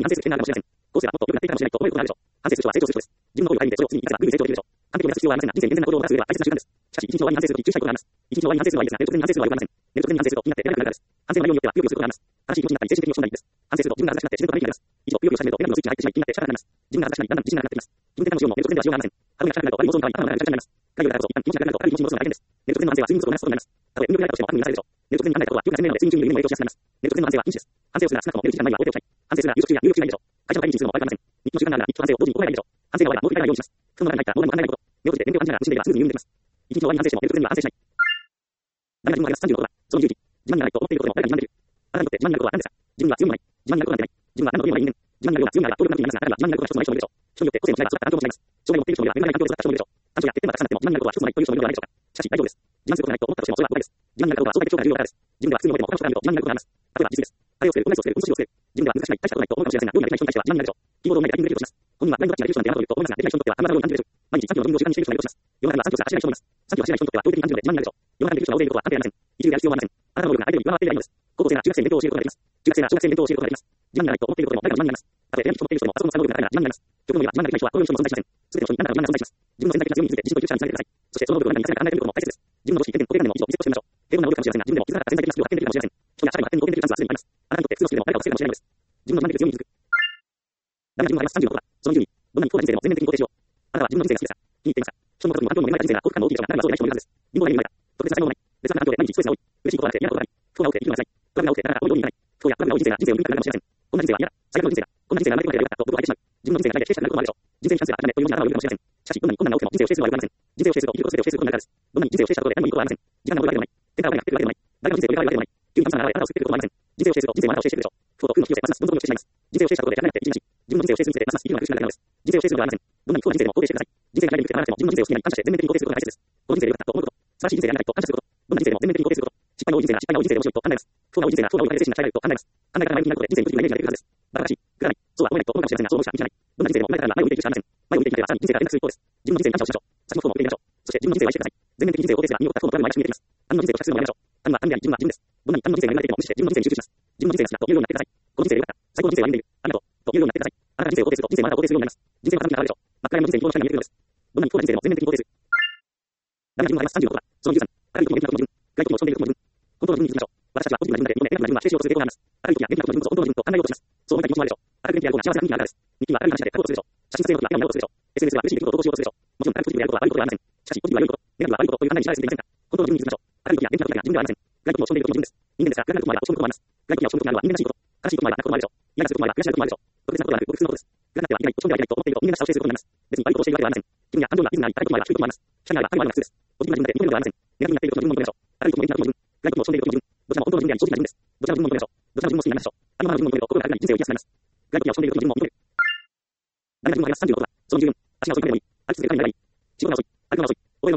完璧を目指す必要はありませんが、人生に健全な行動を目指す上では大切な習慣です。しかし、一日の終わりに反省するとき注意したいことがあります。一日の終わりに反省するのはいいですが、寝る直前に反省するのは良くありません。寝る直前に反省すると気になって出られなくなるからです。反省の内容によっては、ぷよぷよすることがあります。悲しい気持ちになったり、精神的に落ち込んだりです。反省すると自分が恥ずかしくなって自分となりになります。以上、ぷよぷよし始めるとエナジーのスイッチが入ってしまい気になって力がなくなります。自分が恥ずかしくなり、だんだん自信がなくなっていきます。自分で楽しようも寝る直前ではしようがありません。歯が近くなると悪い妄想に変わり、頭の中がぐちゃぐちゃになります。概要だからこそ、一旦気持ちがなくなると悪い気持ちに戻すのが大変です。寝る直前の反省は睡眠不足をなくすことになります。たとえ運動がないとしても悪夢になるでしょう。寝る直前に考えたことは記憶が鮮明なので睡眠中に夢にも影響しやすくなります。寝る直前の反省は禁止です。反省をするなら少なくとも寝る1時間前には終えておきたい。反省するなら夕食中や入浴中がいいでしょう。会社の会議にするのも悪くありません。日記の習慣なら日記と反省を同時に行えばいいでしょう。反省が終わればノートに書いたようにします。服の中に入ったノートにも考えないこと。目を閉じて電源を感じながら無心でいればスムーズに入眠できます。一日の終わりに反省しても寝る直前には反省しない。ダメな自分があります。36度は、その20時。自慢にならないと思っていることでも誰かに自慢できる。あなたにとって自慢になることは何ですか。自分には強みもない。自慢になることなんてない。自分は何の強みもない人間。自慢になるような強みがあれば強力な人間になりますが、彼らは自慢になることが一つもない人もいるでしょう。人によって個性の違いが育った環境も違います。障害を持っている人もいれば恵まれない環境で育った人もいるでしょう。短所や欠点がたくさんあっても自慢になることは一つもないという人もいるのではないでしょうか。しかし大丈夫です。自慢することがないと思ったとしてもそれは誤解です。自慢になることは相対的評価が重要だからです。自分では普通に思っても他の人から見ると自慢になることがあります。例えば実です。彼をつける、この人をつける、この人をつける。自分では難しくない、大したことないと思うかもしれませんが、料理ができない人に対しては自慢になるでしょう。キーボードをないでタイピングできるとします。本人はブラインドタッチができる人なんてあなたというと思いますが、できない人にとってはたまらないように感じるでしょう。毎日3キロのジョギングを習慣にしている人がいるとします。世の中には3キロしか走れない人もいます。3キロ走れない人にとっては動的に感じるので自慢になるでしょう。世の中にできる人が大勢いることは関係ありません。一流である必要はありません。あなたの能力が相手に上回っていればいいのです。高校生が中学生に勉強を教えることができます。中学生が小学生に勉強を教えることができます。自慢がないと思っていることでも誰かの自慢になります。たとえ手紙を持っている人でもパソコンの使う能力が高いなら自慢になります。極論を言えば自慢ができない人はこの世に存在しません。すべての人にあなたの自慢が存在します。自分の潜在的な強みについて自分という力につなげてください。そしてその能力を何に生かせるか考えてみることも大切です。自分の常識、欠点、固定観念も一度リセットしてみましょう。平凡な能力かもしれませんが、自分でも気づかなかった潜在的なスキルを発見できるかもしれません。人や社会の発展に貢献できるチャンスはすでにあります。あなたにとって普通のスキルでも誰かを助けるかもしれないのです。自分の自慢できる強みに気づく。ダメな自分があります。36度は、その20に、どんなに不幸な人生でも全面的に肯定しよう。あなたは自分の人生が好きですか。気に入っていますか。人のことにも環境にも恵まれた人生が幸福感の大きい人が誰もがそうでない人もいるはずです。貧乏な家に生まれた。特別な才能もない。別な環境で毎日ストレスが多い。嬉しいことがなくて嫌なことがあり。不幸が多くて生きるのが辛い。不安が多くてなかなか思うようにいかない。不幸や不安が多い人生が人生を生み抜くかもしれません。こんな人生は嫌だ。最悪の人生だ。こんな人生が生まれてくればよかったと僕は相手しまう。自分の人生が嫌いで不幸になることもあるでしょう。人生にチャンスがあるためというふうにあなたは言うかもしれません。しかしどんなに困難が起きても人生を否定するのは良くありません。人生を否定すると生きること全てを否定することになるからです。どんなに人生を否定したところで何もいいことはありません。時間が戻るわけでもない。天下が降りが降ってくるわけでもない。誰の人生を入れ替えるわけでもない。急に神様が現れあなたを救ってくることもありません。人生を否定すると人生もあなたを否定してくるでしょう。不幸と負の引き寄せますますどんどんどんどんしてしまいます。人生を否定したところでやらなくて生きなし。自分の人生を否定するにつれますます生きるのが苦しくなるからです。人生を否定するのではありません。どんなに不幸な人生でも肯定してください。人生が何に苦しくてならなくても自分の人生を好きになり感謝して全面的に肯定することが大切です。この人生で良かったと思うこと。素晴らしい人生でありたいと感謝すること。どんな人生でも全面的に肯定すること。失敗の多い人生が失敗の多い人生で面白いと考えます。不幸な多い人生が不幸な多い精神が鍛えられると考えます。考え方が前向きになることで人生にポジティブなイメージが出てくるはずです。バカらしい、暗い、そうは思えないと思うかもしれませんが、そう思うしか道じゃない。どんな人生でも前から前を向いていくしかありません。前を向いていくまではさらに人生が連絡する一方です。自分の人生に感謝をしましょう。先の不幸も追ってみましょう。そして自分の人生を愛してください。全面的に人生を肯定すれば身を負った不幸のプランが毎日見えてきます。他人の人生を着するのをやめましょう。他人は他人であり、自分は自分です。どんなに他人の人生が言われていても無視して自分の人生に集中します。自分の人生が好きだと言うようになってください。この人生で良かった。最高の人生を歩んでいる。ありがとう。と言うようになってください。あなたが人生を肯定すると人生もあなたを肯定するようになります。人生は楽しみが変わるでしょう。真っ暗闇の人生に希望の光が見えてくるのです。どんなに不幸な人生でも全面的に肯定する。ダメな自分があります。36度は、その13、明るい人も元気な自分、外気も落ち込んでいる自分、本当の自分に気づきましょう。私たちはポジティブな自分で、ネガティブな自分は否定しようとする傾向があります。明るい時や元気な自分こそ本当の自分と考えようとします。そう思いたい気持ちもあるでしょう。明るく元気である方が幸せな雰囲気があるからです。日記は明るい話で書こうとするでしょう。写真撮影の時は笑顔を見せるでしょう。SNS は嬉しい出来事を投稿しようとするでしょう。もちろん明るくポジティブでやることは悪いことではありません。しかしポジティブは良いこと、ネガティブは悪いことという考えに支配されていませんか。本当の自分に気づきましょう。明るい時や元気な時が自分ではありません。外気も落ち込んでいる時も自分です。人間ですが、暗くなることもあれば落ち込むこともあります。外気や落ち込むことがあるのは人間らしいこと。悲しいこともあれば泣くこともあるでしょう。嫌なすることもあれば悔しいこともあるでしょう。特別なことはなく、普通のことです。暗くなってはいけない、落ち込んではいけないと思っていると人間らしさを制することになります。別に悪いことをしているわけではありません。自分には感情がリズムがあり、悪いこともあれば低いこともあります。下にあれば高いもあるのが普通です。ポジティブな自分で認めるのではありません。ネガティブになっていることの自分を認めましょう。悪いことも元気な時の自分、外気も落ち込んでいる時の自分、どちらも本当の自分であり、正直な自分です。どちらの自分も認めましょう。どちらの自分も好きになりましょう。ありのままの自分を認めると心が楽になり人生を生きやすくなります。外気や落ち込んでいる時の自分も認める。ダメな自分があります。36度は、その自分、足が遅いまでもいい。歩き続けるからにならない。仕事が遅い。歩くのが遅い。覚える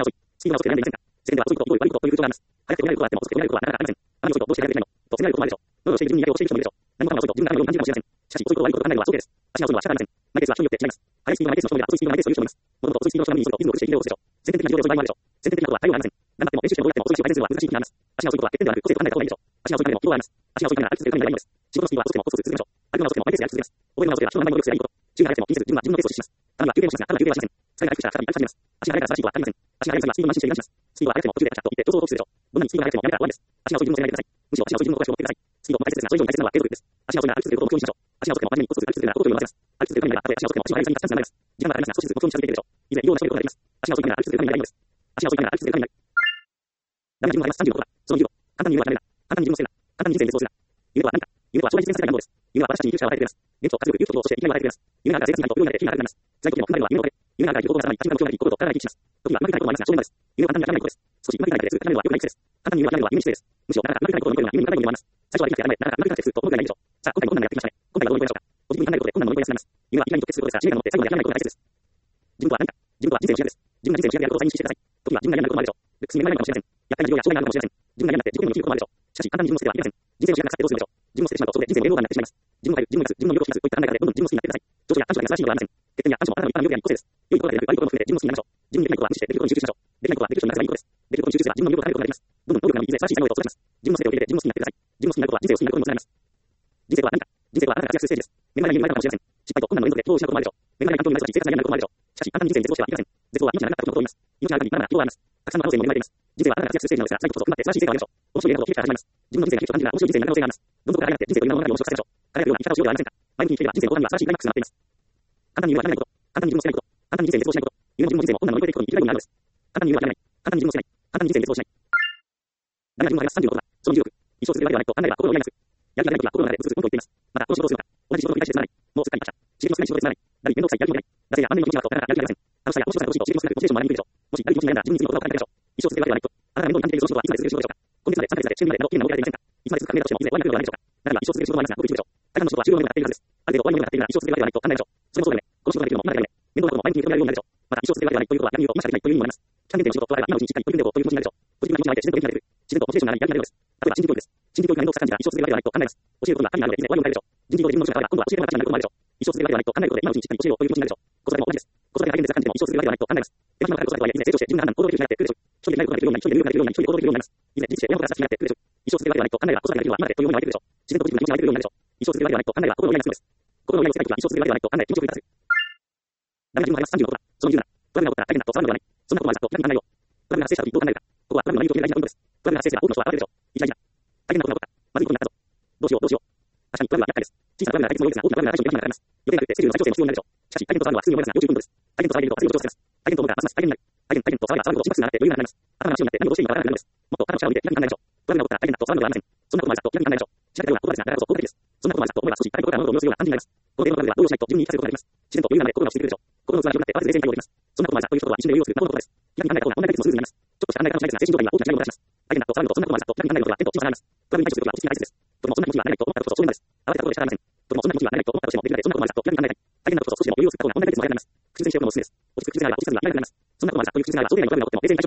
スキーは遅く選んでいませんか世間では遅いこと、悪いことという風潮があります。早くて遅くなることは遅くて遅くなることはなかなかありません。あまり遅いとどうして選べないのと責められることもあるでしょう。喉をしている順にやりを教える人もいるでしょう。何もかも遅いと自分があまり遅いと感じるかもしれません。しかし遅いこと悪いことと考えるのは早計です。足が遅いのは仕方ありません。マイペースは人によって違います。速いスピードはマイペースの人もいれば遅いスピードはマイペースという人もいます。もともと遅いスピードの人がリズムを崩しているでしょう。先天的な事情で遅い場合もあるでしょう。先天的なことは対応がありません。頑張っても練習してもどうやっても遅いスピードを改善するのは難しい気があります。足が遅いことは欠点ではなく個性と考えた方がいいでしょう。足が遅いためでも希望があります。足が遅いためなら歩き続けるためにはいいのです。仕事のスピードは遅くてもコツコツ続けましょう。歩くのが遅くてもマイペースで歩き続けます。覚えるのが遅ければ人の名前の能力でありこと。注意が早くても気にせず自分は自分のペースを実施します。たまには休憩もしますが、ただ休憩はしません。疲れが回復したら再び歩き始めます。足が速いから正しいとは限りません。足が速い際はスピードの慢心していがします。スピードは速くても途中でカチャッと言って助走を落ちるでしょう。どんなにスピードが速くてもやめたら終わりです。足が遅い自分を責めないでください。むしろ足が遅い自分の小林を持ってください。スピードも大切ですが、それ以上に大切なのは継続力です。足が遅いなら歩き続けることを目標にしましょう。足が遅くても真面目にコツコツ歩き続けるなら高度を目指せます。歩き続けるためにはたとえ足が遅くても足が速いに達成になります。時間がかかりますが少しずつ目標に近づいていくでしょう。いずれ異様な勝利をができます。足が遅いためなら歩き続けるためにはいいのです。足が遅いためなら歩き続けるためになる。ダメな自分があります。36からその理由を簡単に言うはやめるな。簡単に自分を捨てるな。簡単に人生に絶望するな。夢とは何か。夢とは将来実現させたいものです。夢は私たちに勇気を与えてくれます。元気と活力、勇気と希望、そして生きがいを与えてくれます。夢があるから生活になると、不要になって気が楽になります。辛い時も考えるのは夢のおかげ。夢があるから生きることがさらに大切な目標になり、心と体が生きします。時はうまくいかないこともありますが、正念場です。夢は簡単に諦めないことです。少しうまくいかないことです。諦めるのは良くない癖です。簡単に言うは諦めるのは夢に失礼です。むしろ、なかなかうまくいかないことを乗り越えるのは夢に向かないように思います。最初はできなくて諦め、なかなかうまくいかなくてずっと思うくらいないでしょう。さあ、今回も困難がやってきましたね。今回はどう乗り越えましょうか。ご自分に考えることで困難を乗り越えやすくなります。夢は生きがいにとってすることですから、使命感を持って最後まで諦めないことが大切です。自分とは何か。自分とは人生の主役です。自分が人生の主役であることを再認識してください。時は自分が嫌になることもあるでしょう。ルックスに恵まれないかもしれません。厄介な事情や障害があるかもしれません。自分が嫌になって自己に生きることもあるでしょう。しかし、簡単に自分を捨ててはいけません。人生の主役が勝ってどうするのでしょう。自分を捨ててしまうと、そこで人生の栄養がなってしまいます。自分の自分の自分の魅力を引き出すといった考え方でどんどん自分を好きになってください。上司や短所が珍しいのではありません。欠点や短所もあなたの一般の魅力や個性です。良いことだけでなく悪いことも含めて自分を好きになりましょう。自分にできないことは無視してできることに集中しましょう。できないことはできる人になればいいことです。できることに集中すれば自分の魅力を高めることができます。どんどん能力が伸び、いずれ素晴らしい才能へと育ちます。自分の全てを受け入れて自分を好きになってください。自分を好きになることは人生を好きになることにもつながります。人生とは何か。人生とはあなたが活躍するステージです。恵まれないに生まれたかもしれません。失敗と困難の連続で苦労を失うこともあるでしょう。恵まれない環境に生まれたし、生活が嫌になることもあるでしょう。しかし、簡単に人生に絶望してはいけません。絶望は命がなかったことを言います。命がある限りまだまだ希望があります。たくさんの可能性も生まれています。人生はあなたが活躍するステージなのですが、最後こそ踏ん張って素晴らしい成果を上げましょう。面白い映画を聞いてから始まります。自分の人生が急所感じるが面白い人生になる可能性があります。どんどんここから上がって人生という名の中に面白くさせましょう。輝くような生き方をしようではありませんか。前向きに生きれば人生の後半には素晴らしいクライマックスが待っています。簡単に言うは諦めないこと。簡単に自分を捨てないこと。簡単に人生に絶望しないこと。夢も自分も人生も困難を乗り越えていくことに生きがいをなるのです。簡単に言うは諦めない。簡単に自分を捨てない。簡単に人生に絶望しない。ダメな自分があります。36ことだ。その重力。一生続けるわけではないと考えれば心を病みます。やる気がない時は心の中でブツブツポンと言っています。また、この仕事をどうするのか。同じ仕事を繰り返してつまらない。もうすっかり飽きました。刺激の少ない仕事でつまらない。だり面倒くさいやる気もない。惰性や万年の一日だとなかなかやる気がありません。楽しさや面白さが欲しいと刺激の少なくモチベーションも上がりにくいでしょう。もしだり気持ちになら自分に罪を負うことを考えてでしょう。一生続けるわけではないと。あなたが面倒に感じているその仕事はいつまで続ける仕事でしょうか。今月まで3ヶ月まで週2までの期限が設けられていませんか。いつまで続くか考えたとしてもいずれ終わりになるのではないでしょうか。中には一生続ける仕事もありますが、ごく一部でしょう。大半の仕事は終了のようになっているはずです。ある程度終わりのようになっているなら一生続けるわけではないと考えるでしょう。それもそうだよね。この仕事ができるのも今だけだよね。面倒なことも毎日認められるようになるでしょう。また一生続けるわけではないということは逆に言うと今しかできないという意味もあります。期間限定の仕事を加えれば今のうちにしっかり取り組んでおこうという気持ちになるでしょう。ポジティブな気持ちが湧いて自然と元気が出てくる。自然とモチベーションが上がりやる気が出るのです。例えば新人教育です。新人教育が面倒くさく感じたら一生続けるわけではないと考えます。教えることが神があるのでいずれ終わりを迎えるでしょう。人事教で自分の仕事が今度は教えるのが神になることもあるでしょう。一生続けるわけではないと考えることで今のうちにしっかり教えようという気持ちになるでしょう。子育ても同じです。子育てが大変ですが感じても一生続けるわけではないと考えます。手間暇かかる子育てはいずれ成長して自分が判断行動できるようになってくるでしょう。一人でないことができるようになり、一人で余裕ができるようになり、一人で行動できるようになります。いずれ人生親子が好きになってくるでしょう。一生続けるわけではないと考えれば子育てができるのは今までというように湧いてくるでしょう。自然とポジティブな気持ちが湧いてくるようになるでしょう。一生続けるわけではないと考えれば心の親がするのです。心の親が世界とは一生続けるわけではないと考え気持ちを奮い立つ。ダメな自分があります。36ことだ。その理由な。トラブルが起こったら大変だと騒ぐのではない。そんなことはざっと気楽に考えよう。トラブルが発生した時どう考えるか。ここはトラブルの内容という大事なポイントです。トラブルが発生すれば多くの人は慌てるでしょう。一大事だ。大変なことが起こった。まずいことになったぞ。どうしようどうしよう。確かにトラブルは厄介です。小さなトラブルなら解決も多いですが、大きなトラブルなら対処できなくなります。予定が出てセリフの再調整も必要になるでしょう。しかし、大変と騒ぐのは普通に思いますが、要注意ポイントです。大変と騒いでいると焦りを調整ます。大変と思うがますます大変になる。大変と騒げば騒ぐほど心拍数が上がって余裕がなくなります。頭が真っ白になって何をどうしていいのかわからなくなるのです。もっと頭を下を向いて気楽に考えましょう。トラブルが起こったら大変だと騒ぐのではありません。そんなことはざっと気楽に考えましょう。調べたような言葉ですが、だからこそ効果的です。そんなことはざっと思えば少し大変ことから物を見下ろすような感じになります。この程度のトラブルはどうしないと自分に言い聞かせることができます。自然と余裕がなく心が落ち着いてくるでしょう。心の器が広くなって慌てず冷静に対応できます。そんなことはざっという人は一瞬で余裕をする魔法のことです。気楽に考えた方が問題解決もスムーズになります。ちょっとした考え方の違いですが、精神状態には大きな違いをもたらします。大変だと騒ぐのとそんなことはざっと気楽に考えることは天と地の差があります。トラブルに対処することは落ち着きが大切です。とてもそんな気持ちにはなれないと思ったことそそれなのです。慌てたことで仕方ありません。とてもそんな気持ちにはなれないと思ったとしてもできるので、そんなことはざっと気楽に考えたい。大変なことと少しでも余裕をする方が問題解決も早くなります。苦戦しておくのもおすすめです。落ち着く苦痛があれば落ち着かずには諦めなくなります。そんなことはざっという苦痛があれば想定外のトラブルが起こっても冷静に対処できるはずです。問題が起こったら大変だと騒ぐのではなく、そんなことはざっと気楽に考える。ダメな自分があります。36ことだ。その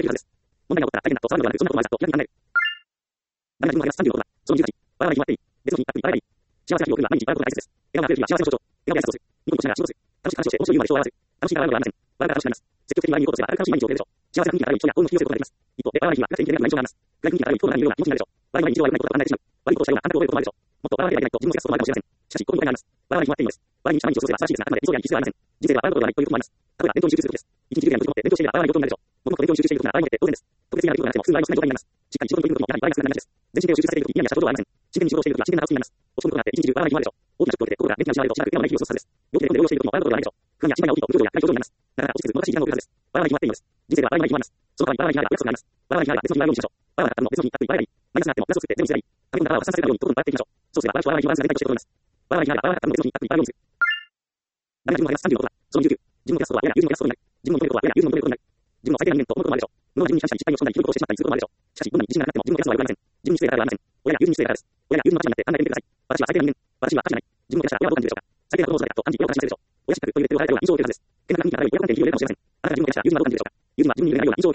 18。笑わない日もあっていい。別の日にあっていい。笑えばいい。幸せな日を送るのは毎日笑うことが大切です。笑顔が溢れる日は幸せの象徴。笑顔で挨拶をする。ニコニコしながら仕事する。楽しく話をして面白い言うまで人を笑わせる。楽しいから笑うのではありません。笑うから楽しくなります。積極的に笑いに行こうとすれば楽しい毎日を送れるでしょう。幸せな雰囲気がある人や幸運の引き寄せることができます。一方で笑わない日は楽天的な印象があります。暗い雰囲気がある一方で何を言うような気持ちになるでしょう。笑いには日常は良くないことが考えてしまう。悪いことをしたような感覚を覚えることもあるでしょう。もっと笑わなければいけないと自分を責めすこともあるかもしれません。しかし、ここに問題があります。笑わない日もあっていいのです。笑いにしか毎日を過ごせば素晴らしいですが、あくまで以上や必要はありません。人生は笑うことがないということもあります。例えば、勉強に集中することです。一日中やることで勉強していれば笑わないことになるでしょう。もともと勉強に集中していることなら笑いになって当然です。特別にやることがなくても普通に笑いの少ない状態になります。しっかり仕事に取り組むこともやはり笑いが少なくなります。全身でを集中させているとき、嫌にしたことはありません。真剣に仕事をしているときは真剣な顔つきになります。落ち込むことがあって一日中笑わない日もあるでしょう。大きなショックを受けて心が元気なしまわれるとしばらく今のない日を過ごすはずです。病気で動揺しているときも笑うことがないでしょう。不安や心配が大きいと無表情や暗い表情になります。なかなか落ち着く難しい時間を送るはずです。笑わない日もあっていいのです。人生は笑わない日もあります。その代わり笑わない日がある約束があります。笑わない日があれば別の日は笑うようにしましょう。笑わなかったのも別の日あっていい笑えばいい。マイナスがあってもプラスを作って全部すればいい。食べ物が腹を発散させるようにどんどん笑っていきましょう。そうすれば笑う人は笑わない日をバランスが出たいとしてことになります。笑わない日があれば笑わなかったのも別の日あっていい笑うようにする。ダメな自分があります。36ことだ。その29。自分の減らすことは嫌な友人を減らすことになる。自分の求めることは嫌な友人を求めることになる。自分の最低限と思うこともあるでしょう。無能な自分に対して失敗をしたり、ひどいことをしてしまったりすることもあるでしょう。しかし、どんなに自信がなくても自分の減らすのは良くありません。自分に失礼だからではありません。親や友人に失礼だからです。親や友人の立場になって考えてみてください。私は最低な人間。私は価値がない。自分を減らしたら親はどう感じるでしょうか。最低なことをそうだと感じ、親を感じているでしょう。親しくと言われているような印象を受けるはずです。変な雰囲気がある親関係に揺れるかもしれません。あなたが自分を減らしたら友人はどう感じるでしょうか。友人は自分に揺れないような印象を受けるでしょう。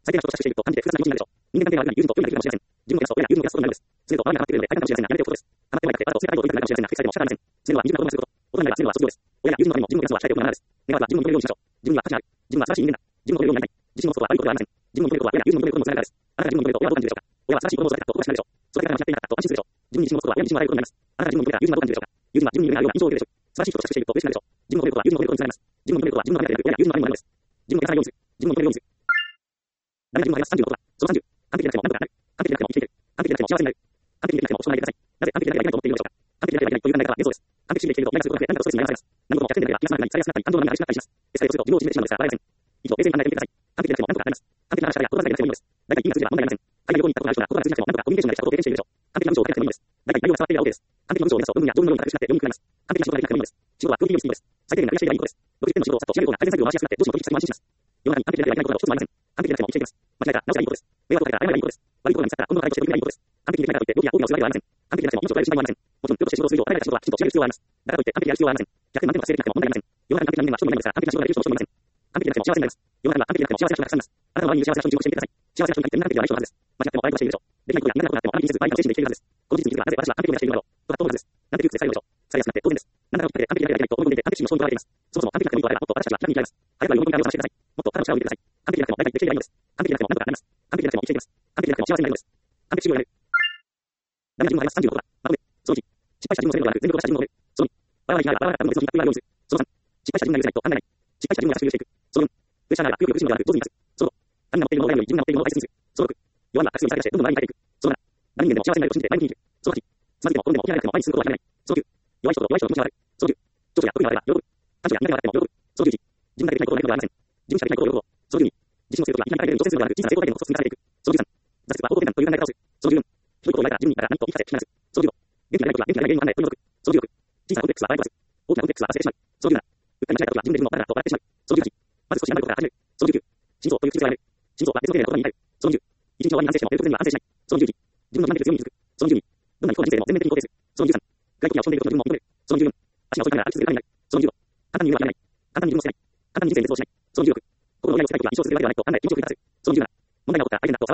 最低な人としていると、感じて複雑な気持ちになるでしょう。人間関係が悪いのに友人と良い仲ができません。自分の親と友人を減らすことになるのです。すると、周りが上がってくるので、相手が知らないので、やめておくことです。溜まってはいなくて、わざと世界を追いかけるかもしれませんが、繰り返しても仕方ありません。死ぬのは20分ほどすること。大人になれば死ぬのは卒業です。親や友人のためにも自分を減らすのは控えておくのがです。願わくは自分を認めるようにしましょう。自分には価値がある。自分は素晴らしい人間だ。自分を認めるようになりたい。自信を持つことは悪いことではありません。自分を認めることは親や友人を認めることにもつながるからです。あなたが自分を認めると親はどう感じるでしょうか。親は素晴らしい子供を育てたとおかしなるでしょう。それだけが話し合っていたとおかしなるでしょう。それだけが安心するでしょう。自分に自信を持つことは親に自信を与えることになります。あなたが自分を認めたら友人はどう感じるでしょうか。友人は自分に夢があるような印象を受けるでしょう。素晴らしい人としていると嬉しくなるでしょう。自分を認めることは友人を認めることにつながります。自分を認めることは自分のためではなく、親や友人のためにもなるのです。自分を減らさないようにする。自分を認めるようにする。誰が自分を減らす36だ。その30。完璧でなくてもなんとかなる。完璧でなくても生きていける。完璧でなくても幸せになる。完璧でなくても将来でください。なぜ完璧でなければいけないと思っているのでしょうか。完璧でなければいけないという考え方は幻想です。完璧主義で生きていると何かすることで何かとストレスに悩まされます。何事も100点であれば気が済まなくなり、されやすくなったり、感動がなくなったりします。エスカレートすると自分を縮めてしまうのですが、笑えません。以上、冷静に考えてみてください。完璧でなくても何とかなります。完璧な話し方や言葉遣いでなくてもいいのです。大体意味が通じれば問題ありません。海外旅行に行ったことがある人が言葉が通じなくても何とかコミュニケーションでしたことを経験しているでしょう。完璧な文章を書けなくてもいいのです。完璧な文章を書けなくてもいいのです。文章を書けなくてもいいのです。読みにくくなります。読みにくくなります。仕事はクオリティを低いのです。最低限な増やしていればいいことです。60点の仕事をさっと仕上げるような改善作業を回しやすくなって上司も取引先も安心します。世の中に完璧でなければいけないことなど一つもありません。完璧でなくても一つもありません。完璧でなくても教えていきます。間違えた直していきます。悪いことが見つかったら今度は改正していけばいいことです。悪いことが見つかったら今度は改正していけばいいことです。完璧できないからといって病気や大きな失敗がありません。完璧でなくても命を奪われる心配はありません。完璧でなくても命を奪われる心配はありません。もちろんプロとして仕事をする以上誰が仕事をしても自己中心はありません。もちろんプロとして仕事をする以上誰が仕事は必要というわけではありません。だからといって完璧でやる必要はありません。逆に満点でやる必要はありません。100点満点で稼いでいなくても問題ありません。世の中に完璧でなくても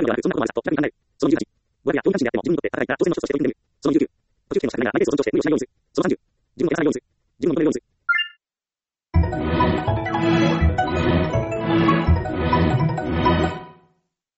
その19、途中経験の社会が内定層として無理をしないようにする。